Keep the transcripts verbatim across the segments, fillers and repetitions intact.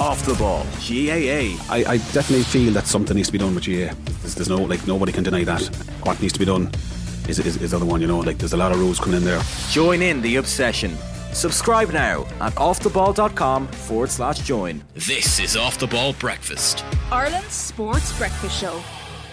Off the Ball, G A A. I, I definitely feel that something needs to be done with G A A. There's, there's no, like, nobody can deny that. What needs to be done is, is, is the other one, you know, like, there's a lot of rules coming in there. Join in the obsession. Subscribe now at offtheball.com forward slash join. This is Off the Ball Breakfast, Ireland's sports breakfast show.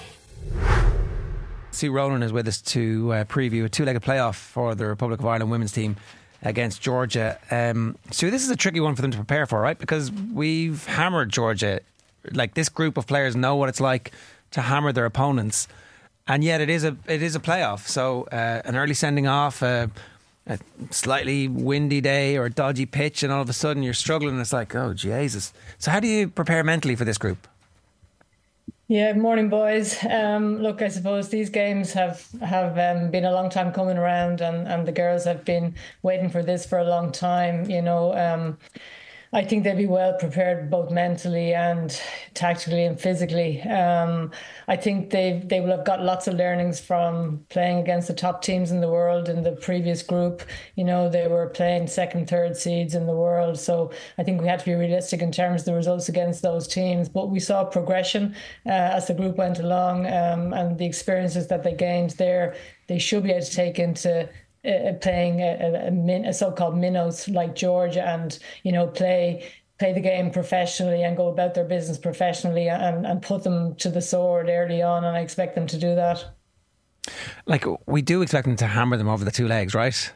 Sue Rowland is with us to uh, preview a two-legged playoff for the Republic of Ireland women's team against Georgia. Um, Sue, this is a tricky one for them to prepare for, right? Because we've hammered Georgia. Like, this group of players know what it's like to hammer their opponents, and yet it is a it is a playoff. So uh, an early sending off, uh, a slightly windy day or a dodgy pitch, and all of a sudden you're struggling. It's like, oh Jesus. So how do you prepare mentally for this group? Yeah, morning, boys. Um, look, I suppose these games have have um, been a long time coming around, and, and the girls have been waiting for this for a long time. You know, um, I think they'll be well prepared both mentally and tactically and physically. Um, I think they they will have got lots of learnings from playing against the top teams in the world in the previous group. You know, they were playing second, third seeds in the world. So I think we had to be realistic in terms of the results against those teams. But we saw progression uh, as the group went along, um, and the experiences that they gained there, they should be able to take into Uh, playing a, a, a, min, a so-called minnows like Georgia, and you know play play the game professionally and go about their business professionally, and, and put them to the sword early on, and I expect them to do that. Like, we do expect them to hammer them over the two legs, right?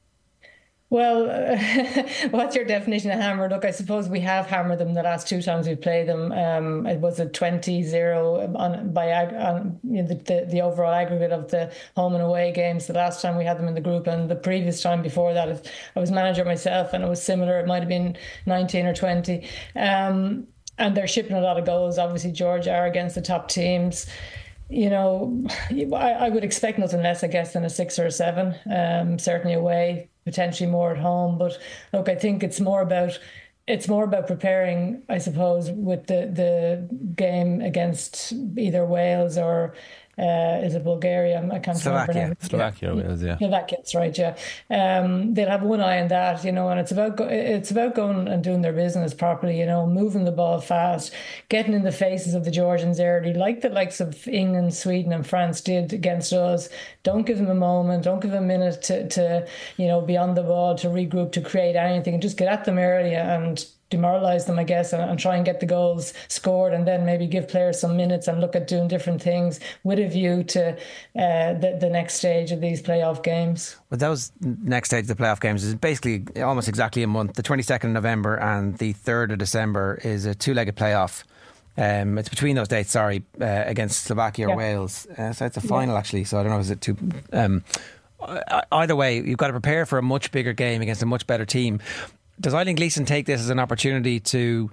Well, uh, what's your definition of hammer? Look, I suppose we have hammered them the last two times we played them. Um, it was a twenty zero on, by on, you know, the, the, the overall aggregate of the home and away games the last time we had them in the group. And the previous time before that, I was manager myself, and it was similar. It might have been nineteen or twenty. Um, and they're shipping a lot of goals. Obviously, Georgia are against the top teams. You know, I, I would expect nothing less, I guess, than a six or a seven, um, certainly away, potentially more at home. But look, I think it's more about it's more about preparing, I suppose, with the, the game against either Wales or uh, is it Bulgaria? I can't Slovakia. remember. Slovakia, yeah. Wales, yeah. Slovakia, that's right, yeah. Um, they'll have one eye on that, you know, and it's about go- it's about going and doing their business properly, you know, moving the ball fast, getting in the faces of the Georgians early, like the likes of England, Sweden and France did against us. Don't give them a moment, don't give them a minute to, to you know, be on the ball, to regroup, to create anything, and just get at them early and demoralise them, I guess, and, and try and get the goals scored, and then maybe give players some minutes and look at doing different things with a view to uh, the, the next stage of these playoff games. Well, those next stage of the playoff games is basically almost exactly a month. The twenty-second of November and the third of December is a two-legged playoff. Um, it's between those dates, sorry, uh, against Slovakia or yeah. Wales. Uh, so it's a final, yeah. actually. So I don't know, is it too... Um, either way, you've got to prepare for a much bigger game against a much better team. Does Eileen Gleeson take this as an opportunity to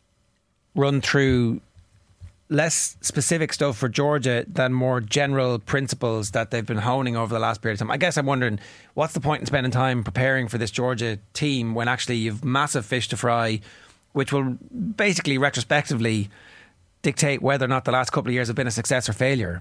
run through less specific stuff for Georgia than more general principles that they've been honing over the last period of time? I guess I'm wondering, what's the point in spending time preparing for this Georgia team when actually you've massive fish to fry, which will basically retrospectively dictate whether or not the last couple of years have been a success or failure?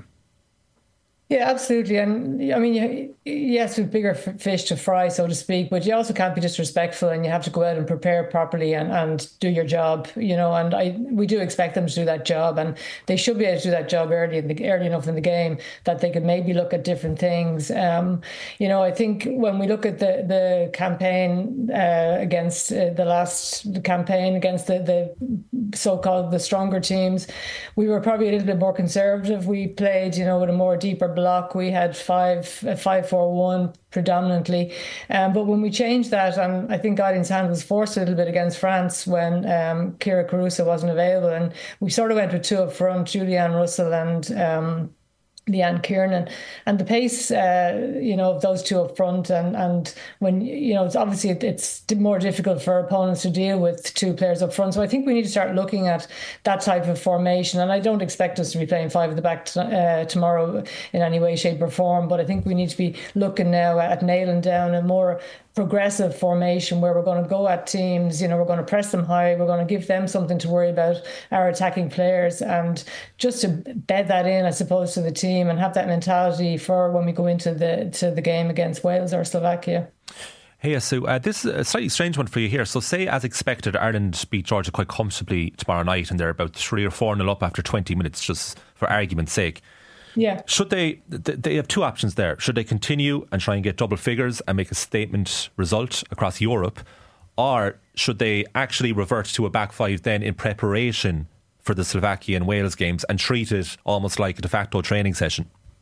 Yeah, absolutely. And I mean, yes, with bigger f- fish to fry, so to speak, but you also can't be disrespectful, and you have to go out and prepare properly and, and do your job, you know, and I we do expect them to do that job, and they should be able to do that job early in the, early enough in the game that they could maybe look at different things. Um, you know, I think when we look at the, the campaign uh, against uh, the last campaign against the, the so-called the stronger teams, we were probably a little bit more conservative. We played, you know, with a more deeper block. We had five, five, four, one predominantly. Um, but when we changed that, and I think Eileen's hand was forced a little bit against France when um, Kira Caruso wasn't available, and we sort of went with two up front, Julianne Russell and um, Leanne Kiernan, and the pace, uh, you know, of those two up front, and and when you know, it's obviously it's more difficult for opponents to deal with two players up front. So I think we need to start looking at that type of formation. And I don't expect us to be playing five at the back t- uh, tomorrow in any way, shape, or form. But I think we need to be looking now at nailing down a more progressive formation where we're going to go at teams, you know, we're going to press them high, we're going to give them something to worry about, our attacking players, and just to bed that in, I suppose, to the team and have that mentality for when we go into the to the game against Wales or Slovakia. Hey, Sue, uh, this is a slightly strange one for you here. So say, as expected, Ireland beat Georgia quite comfortably tomorrow night, and they're about three or four nil up after twenty minutes, just for argument's sake. Yeah. Should they, they have two options there. Should they continue and try and get double figures and make a statement result across Europe? Or should they actually revert to a back five then in preparation for the Slovakia and Wales games and treat it almost like a de facto training session?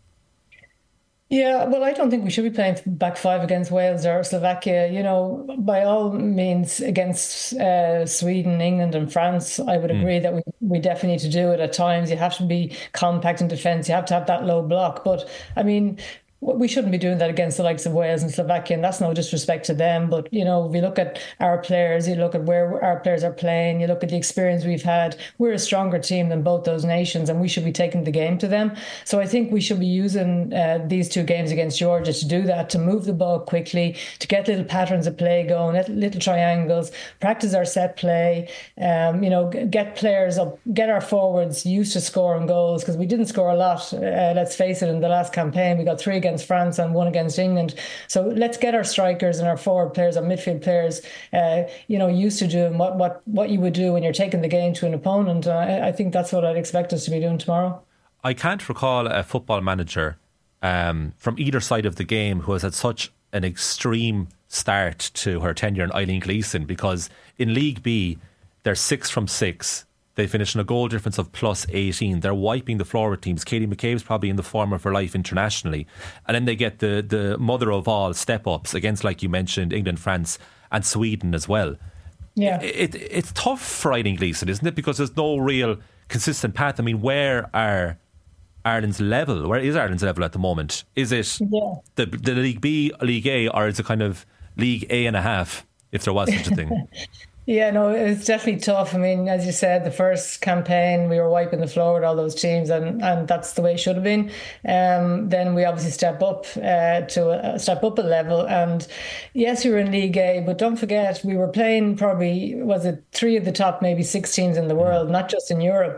Yeah, well, I don't think we should be playing back five against Wales or Slovakia. You know, by all means, against uh, Sweden, England and France, I would agree mm. that we, we definitely need to do it at times. You have to be compact in defence. You have to have that low block. But, I mean, we shouldn't be doing that against the likes of Wales and Slovakia, and that's no disrespect to them. But, you know, if you look at our players, you look at where our players are playing, you look at the experience we've had, we're a stronger team than both those nations, and we should be taking the game to them. So I think we should be using uh, these two games against Georgia to do that, to move the ball quickly, to get little patterns of play going, little triangles, practice our set play, um, you know, get players up, get our forwards used to scoring goals, because we didn't score a lot, uh, let's face it, in the last campaign. We got three against France and one against England. So let's get our strikers and our forward players, our midfield players, uh, you know, used to doing what, what, what you would do when you're taking the game to an opponent. Uh, I, I think that's what I'd expect us to be doing tomorrow. I can't recall a football manager um, from either side of the game who has had such an extreme start to her tenure in Eileen Gleeson, because in League B, they're six from six. They finish in a goal difference of plus eighteen. They're wiping the floor with teams. Katie McCabe's probably in the form of her life internationally. And then they get the, the mother of all step-ups against, like you mentioned, England, France and Sweden as well. Yeah, it, it, It's tough for Eileen Gleeson, isn't it? Because there's no real consistent path. I mean, where are Ireland's level? Where is Ireland's level at the moment? Is it yeah. the, the League B, League A, or is it kind of League A and a half, if there was such a thing? Yeah, no, it's definitely tough. I mean, as you said, the first campaign, we were wiping the floor with all those teams, and, and that's the way it should have been. Um, then we obviously step up uh, to a, step up a level. And yes, we were in League A, but don't forget, we were playing probably, was it three of the top maybe six teams in the world, not just in Europe.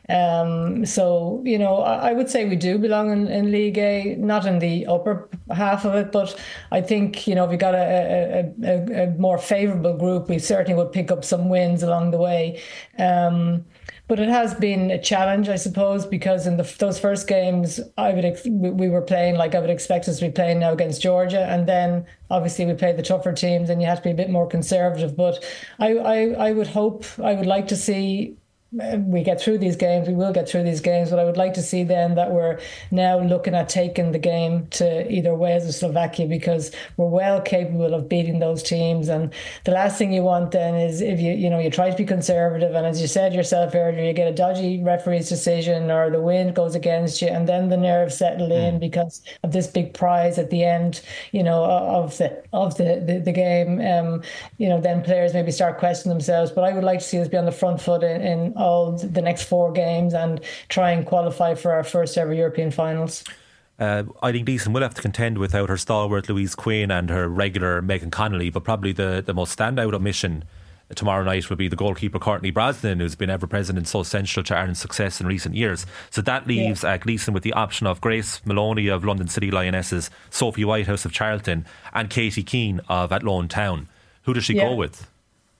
Um, so, you know, I, I would say we do belong in, in League A, not in the upper half of it, but I think, you know, if we got a, a, a, a more favourable group, we certainly would pick up some wins along the way. Um, but it has been a challenge, I suppose, because in the, those first games, I would ex- we were playing like I would expect us to be playing now against Georgia, and then obviously we played the tougher teams, and you have to be a bit more conservative. But I, I, I would hope, I would like to see we get through these games, we will get through these games, but I would like to see then that we're now looking at taking the game to either Wales or Slovakia, because we're well capable of beating those teams. And the last thing you want then is if you you know you try to be conservative, and as you said yourself earlier, you get a dodgy referee's decision or the wind goes against you, and then the nerves settle in because of this big prize at the end, you know, of the of the the, the game. Um, you know, then players maybe start questioning themselves. But I would like to see us be on the front foot in, in all the next four games and try and qualify for our first ever European finals. Uh, Eileen Gleeson will have to contend without her stalwart Louise Quinn and her regular Megan Connolly, but probably the, the most standout omission tomorrow night will be the goalkeeper Courtney Brosnan, who's been ever present and so central to Ireland's success in recent years. So that leaves yeah. uh, Gleeson with the option of Grace Maloney of London City Lionesses, Sophie Whitehouse of Charlton and Katie Keane of Athlone Town. Who does she yeah. go with?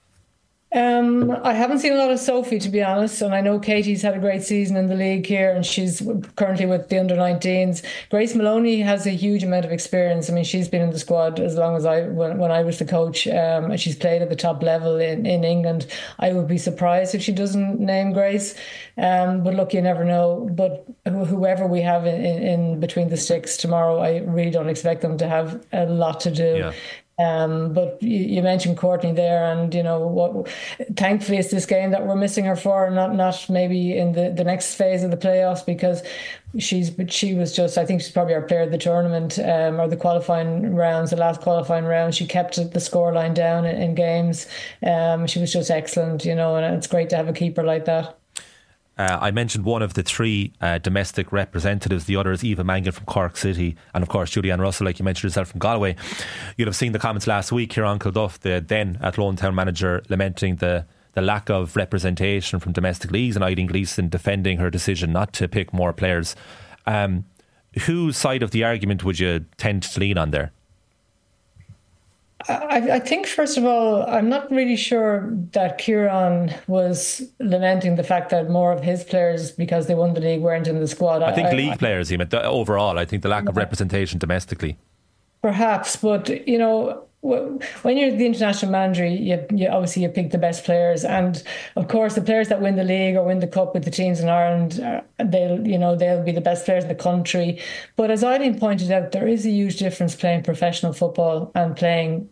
Um, I haven't seen a lot of Sophie, to be honest, and I know Katie's had a great season in the league here, and she's currently with the under nineteens. Grace Maloney has a huge amount of experience. I mean, she's been in the squad as long as I when, when I was the coach, um, and she's played at the top level in, in England. I would be surprised if she doesn't name Grace, um, but look, you never know. But whoever we have in, in, in between the sticks tomorrow, I really don't expect them to have a lot to do. Yeah. Um, but you, you mentioned Courtney there, and you know what? Thankfully, it's this game that we're missing her for, not not maybe in the, the next phase of the playoffs, because she's but she was just I think she's probably our player of the tournament um, or the qualifying rounds, the last qualifying round. She kept the scoreline down in, in games. Um, she was just excellent, you know, and it's great to have a keeper like that. Uh, I mentioned one of the three uh, domestic representatives. The other is Eva Mangan from Cork City, and of course Julianne Russell, like you mentioned yourself, from Galway. You'll have seen the comments last week here on Kilduff, the then Athlone Town manager, lamenting the, the lack of representation from domestic leagues, and Eileen Gleeson defending her decision not to pick more players. Um, whose side of the argument would you tend to lean on there? I, I think, first of all, I'm not really sure that Kieran was lamenting the fact that more of his players, because they won the league, weren't in the squad. I think I, league I, players, he meant overall. I think the lack yeah. of representation domestically. Perhaps, but, you know, when you're the international manager, you, you obviously you pick the best players, and of course the players that win the league or win the cup with the teams in Ireland, uh, they'll you know they'll be the best players in the country. But as Eileen pointed out, there is a huge difference playing professional football and playing,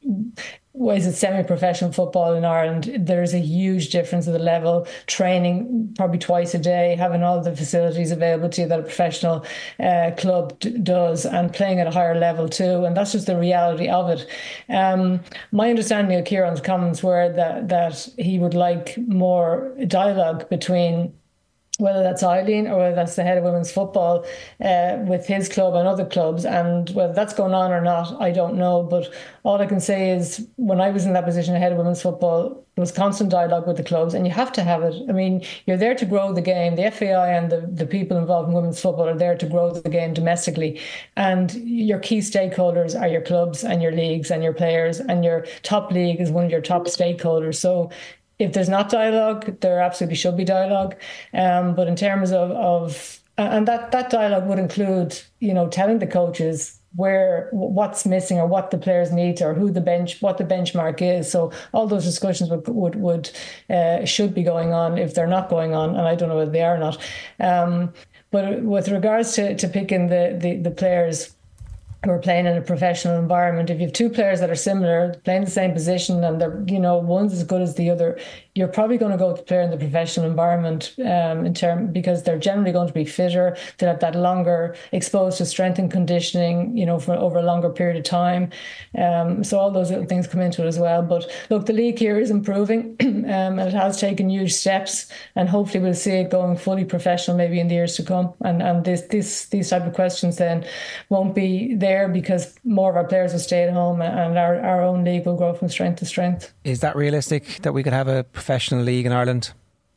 what is it, semi-professional football in Ireland. There's a huge difference in the level, training probably twice a day, having all the facilities available to you that a professional uh, club d- does, and playing at a higher level too. And that's just the reality of it. Um, my understanding of Kieran's comments were that, that he would like more dialogue between, whether that's Eileen or whether that's the head of women's football, uh, with his club and other clubs. And whether that's going on or not, I don't know. But all I can say is, when I was in that position, head of women's football, there was constant dialogue with the clubs, and you have to have it. I mean, you're there to grow the game. The F A I and the, the people involved in women's football are there to grow the game domestically. And your key stakeholders are your clubs and your leagues and your players, and your top league is one of your top stakeholders. So if there's not dialogue, there absolutely should be dialogue. Um, but in terms of, of and that, that dialogue would include, you know, telling the coaches where what's missing or what the players need, or who the bench, what the benchmark is. So all those discussions would would, would uh, should be going on if they're not going on, and I don't know whether they are or not. Um, but with regards to, to picking the, the, the players who are playing in a professional environment, if you have two players that are similar, playing the same position, and they're, you know, one's as good as the other, you're probably going to go with the player in the professional environment, um, in term because they're generally going to be fitter. They'll have that longer exposed to strength and conditioning, you know, for over a longer period of time. Um, so all those little things come into it as well. But look, the league here is improving, um, and it has taken huge steps, and hopefully we'll see it going fully professional maybe in the years to come. And and this this these type of questions then won't be there, because more of our players will stay at home, and our, our own league will grow from strength to strength. Is that realistic, that we could have a professional league in Ireland?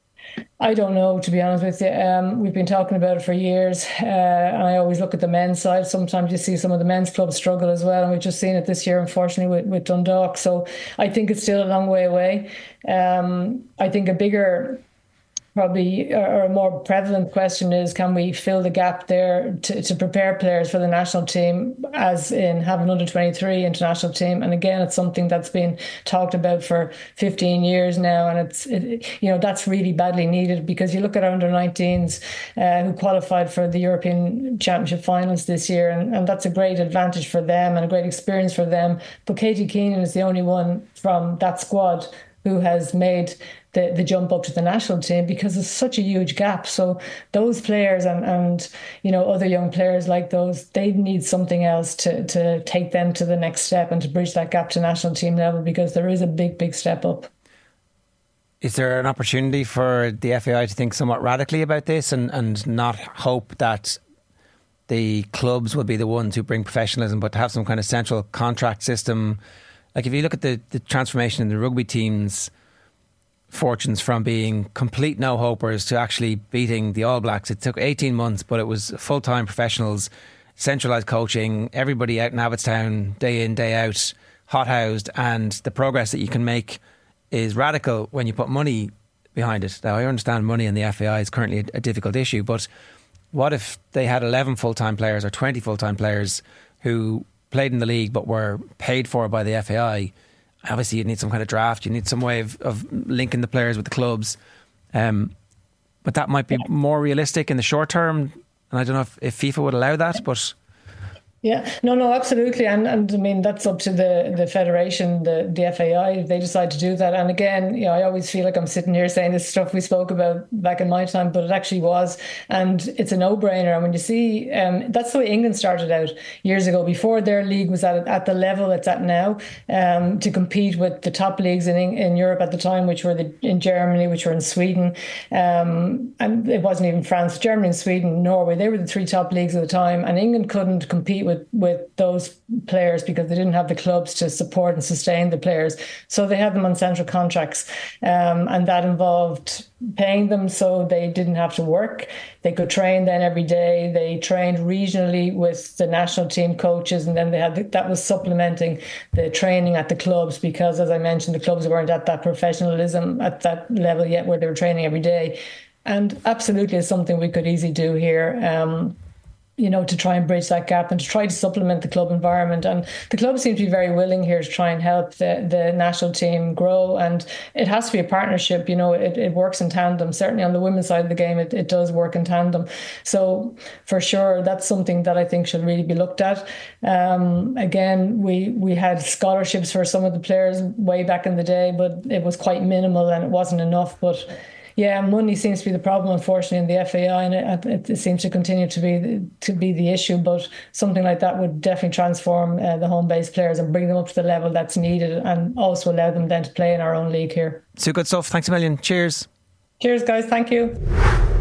I don't know, to be honest with you. Um, we've been talking about it for years, uh, and I always look at the men's side. Sometimes you see some of the men's clubs struggle as well, and we've just seen it this year, unfortunately, with, with Dundalk. So I think it's still a long way away. Um, I think a bigger... Probably, or a more prevalent question is, can we fill the gap there to, to prepare players for the national team, as in have an under twenty-three international team? And again, it's something that's been talked about for fifteen years now, and it's it, you know that's really badly needed, because you look at our under nineteens uh, who qualified for the European Championship finals this year, and, and that's a great advantage for them and a great experience for them. But Katie Keenan is the only one from that squad who has made the, the jump up to the national team, because there's such a huge gap. So those players and, and you know other young players like those, they need something else to, to take them to the next step and to bridge that gap to national team level, because there is a big, big step up. Is there an opportunity for the F A I to think somewhat radically about this, and, and not hope that the clubs will be the ones who bring professionalism, but to have some kind of central contract system? Like, if you look at the, the transformation in the rugby teams' fortunes from being complete no-hopers to actually beating the All Blacks, it took eighteen months, but it was full-time professionals, centralised coaching, everybody out in Abbottstown, day in, day out, hot-housed, and the progress that you can make is radical when you put money behind it. Now, I understand money in the F A I is currently a, a difficult issue, but what if they had eleven full-time players or twenty full-time players who played in the league but were paid for by the F A I? Obviously, you need some kind of draft. You need some way of, of linking the players with the clubs. Um, but that might be more realistic in the short term. And I don't know if, if FIFA would allow that, but... Yeah, no, no, absolutely. And and I mean, that's up to the, the federation, the, the F A I, if they decide to do that. And again, you know, I always feel like I'm sitting here saying this stuff we spoke about back in my time, but it actually was. And it's a no-brainer. And when you see, um, that's the way England started out years ago, before their league was at at the level it's at now, um, to compete with the top leagues in in Europe at the time, which were the, in Germany, which were in Sweden. Um, and it wasn't even France, Germany, Sweden, Norway. They were the three top leagues at the time. And England couldn't compete with with those players because they didn't have the clubs to support and sustain the players. So they had them on central contracts. Um, and that involved paying them so they didn't have to work. They could train then every day. They trained regionally with the national team coaches, and then they had that was supplementing the training at the clubs, because, as I mentioned, the clubs weren't at that professionalism at that level yet where they were training every day. And absolutely is something we could easily do here. Um, you know, to try and bridge that gap and to try to supplement the club environment. And the club seems to be very willing here to try and help the, the national team grow. And it has to be a partnership. You know, it, it works in tandem. Certainly on the women's side of the game, it, it does work in tandem. So for sure, that's something that I think should really be looked at. Um, again, we, we had scholarships for some of the players way back in the day, but it was quite minimal and it wasn't enough. But yeah, money seems to be the problem, unfortunately, in the F A I, and it, it seems to continue to be the, to be the issue. But something like that would definitely transform uh, the home-based players and bring them up to the level that's needed, and also allow them then to play in our own league here. So good stuff. Thanks a million. Cheers. Cheers, guys. Thank you.